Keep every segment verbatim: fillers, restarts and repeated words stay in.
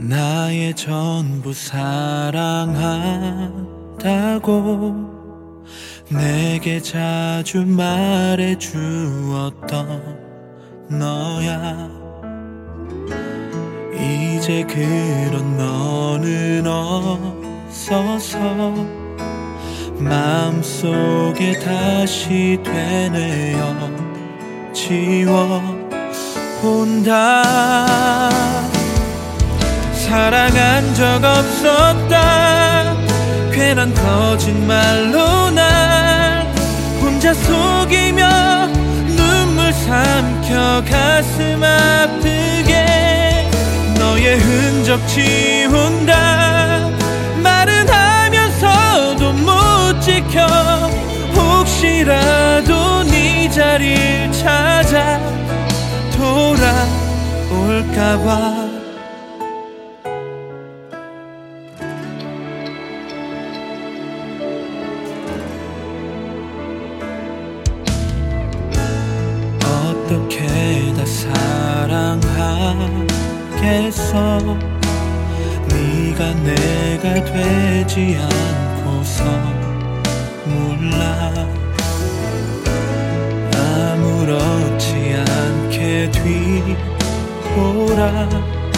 나의 전부 사랑한다고 내게 자주 말해주었던 너야. 이제 그런 너는 없어서 마음속에 다시 되뇌어 지워본다. 사랑한 적 없었다. 괜한 거짓말로 날 혼자 속이며 눈물 삼켜 가슴 아프게 너의 흔적 지운다. 말은 하면서도 못 지켜 혹시라도 네 자리를 찾아 돌아올까봐. 어떻게 다 사랑하겠어. 네가 내가 되지 않고서 몰라. 아무렇지 않게 뒤돌아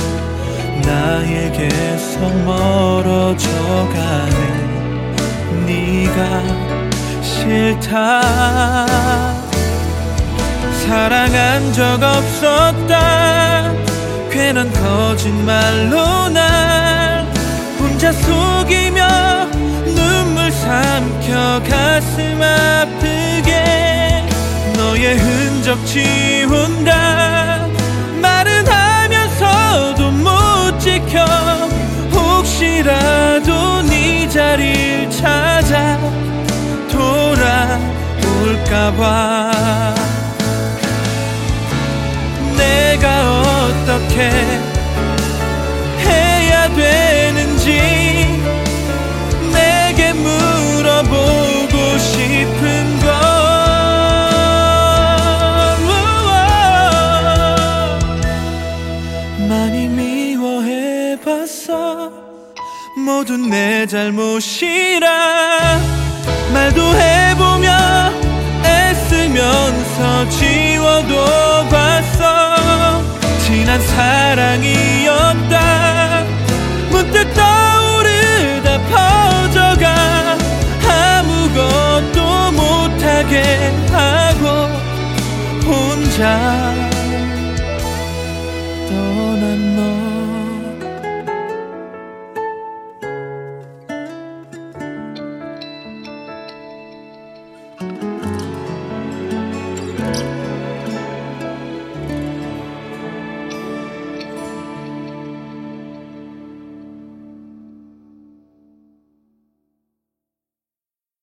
나에게서 멀어져가는 네가 싫다. 사랑한 적 없었다. 괜한 거짓말로 날 혼자 속이며 눈물 삼켜 가슴 아프게 너의 흔적 지운다. 말은 하면서도 못 지켜 혹시라도 네 자리를 찾아 돌아올까봐. 내가 어떻게 해야 되는지 내게 물어보고 싶은 걸. 많이 미워해봤어. 모두 내 잘못이라 말도 해보며 애쓰면서 지워도 봤어. 지난 사랑이었다. 문득 떠오르다 퍼져가 아무것도 못하게 하고 혼자 떠난 너.